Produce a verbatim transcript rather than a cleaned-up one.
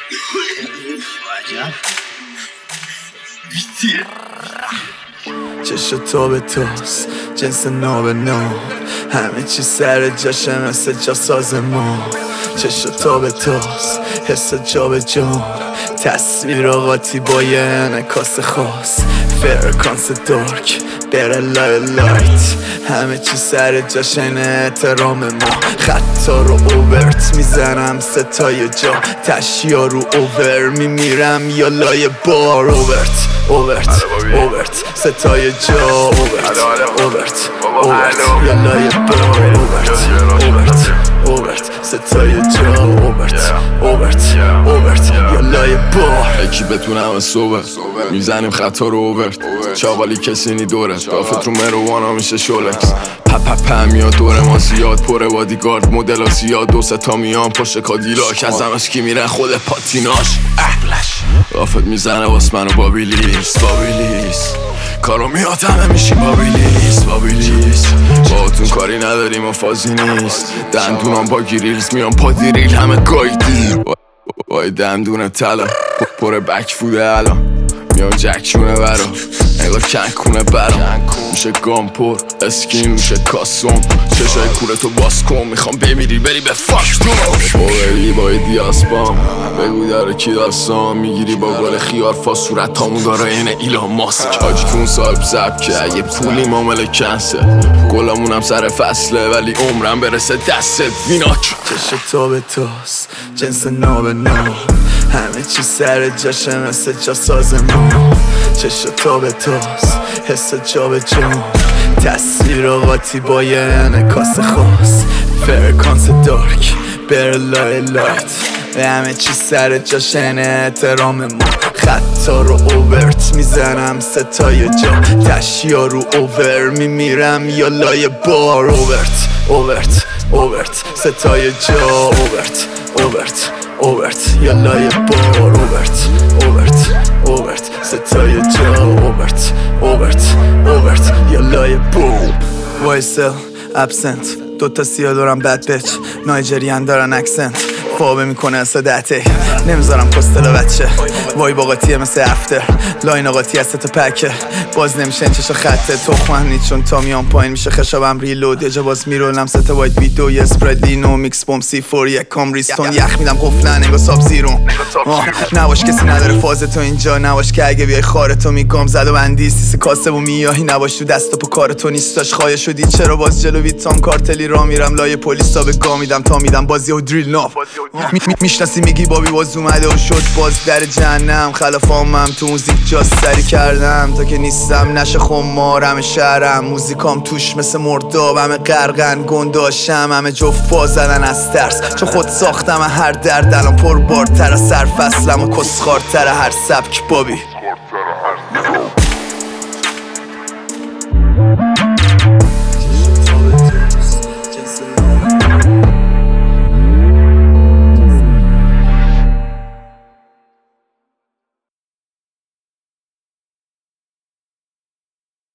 چشم تو به توست جنس نو به نو، همه چی سر جاشه مثل جا سازمان. چشم تو به توست حس جا به جان، تصویر آقاتی با یه انعکاس خاص. فرکانس دارک بره لای لایت، همه چی سر جاش این احترام ما. خطا رو اوورت میزنم ستای جا، تشیا رو اوور میمیرم یا لای بار. اوورت اوورت اوورت ستای جا، اوورت اوورت اوورت یا لای بار. اوورت اوورت اوورت ستای جا، اوورت اوورت اوورت یا لای بار. یکی بتونم صبح میزنیم خطا رو اوورت، چاقالی کسی نی دورت، دافت رو مروانا میشه شولکس. پپپه میاد دور ما زیاد پره بادیگارد، مدل ها زیاد دو ستا میان پشت کادیلاک، از همش کی میرن خود پاتیناش. دافت میزنه واس منو بابیلیس بابیلیس، کارو میاد همه میشیم بابیلیس بابیلیس. باهاتون کاری نداریم و فازی نیست، دندونام با گیریلز میان پا دیریل همه گایدی. وای دندون طلا پر بک فوده الان، میان جکشونه برا انگار کنکونه برا. میشه گام پر اسکین میشه کاسون، چشای کورتو باز کن میخوام بمیری بری به فاک تو. بایی بایی دیاسپام بگو داره کی داستان، میگیری با گل خیار فا صورت همون داره این ایلان ماسک. آجی کون صاحب سبکه اگه پولی معامله کنسه، گلامونم سر فصله ولی عمرم برسه دستت ویناک. چشم تو به توست جنس نو به نو، همه چی سر جاشه مثل جا سازمان. چشم تو به توست حس جا به جان، تصویر آقاتی با یه انعکاس خاص. فرکانس دارک بره لای لایت، همه چی سر جاشه این احترام ما. خطا رو اوورت میزنم ستای جا، تشیا رو اوور میمیرم یا لای بار. اوورت اوورت اوورت ستای جا، اوورت اوورت اوورت یا لای بار. اوورت اوورت اوورت ستای جا، اوورت اوورت اوورت یا لای بار. وایسل ابسنت دوتا سیاه دارم بد بچ، نایجریان دارن اکسنت، خوابه میکنه اصلا دهته نمیذارم کستلا بچه. وای باقاتیه مثل افتر لاین آقاتی از ست پکه، باز نمیشه چشا خطه تخمن نید چون تا میان پایین میشه خشابم ریلود. یه جا باز میرولم ست وایت ویدو یه اسپرد لینو میکس بوم سی فور یک کام ریستون، یخ میدم قفلن انگا ساب زیرون. نواش کسی نداره فاز تو اینجا، نواش که اگه بیای خارتو میگم زد و بندی سیسی کاسه و میاهی، نواش تو دست و پا کار تو نیستاش خواهی شدی. چرا باز جلو ویتام کارتلی را میرم لای پلیسا به گا میدم تا میدم بازی و دریل ناف. میشناسی میگی بابی باز اومده و شد باز در جهنم، خلافامم تو موزیک جاز سری کردم تا که نیستم نشه خمار. همه شهرم موزیکام توش مثل مرداب، همه غرقن گنداشم همه جفت پا زدن از ترس، چون خود ساختم هر درد الان پر بارتر از سر فصلم و کسخارتر هر سبک بابی.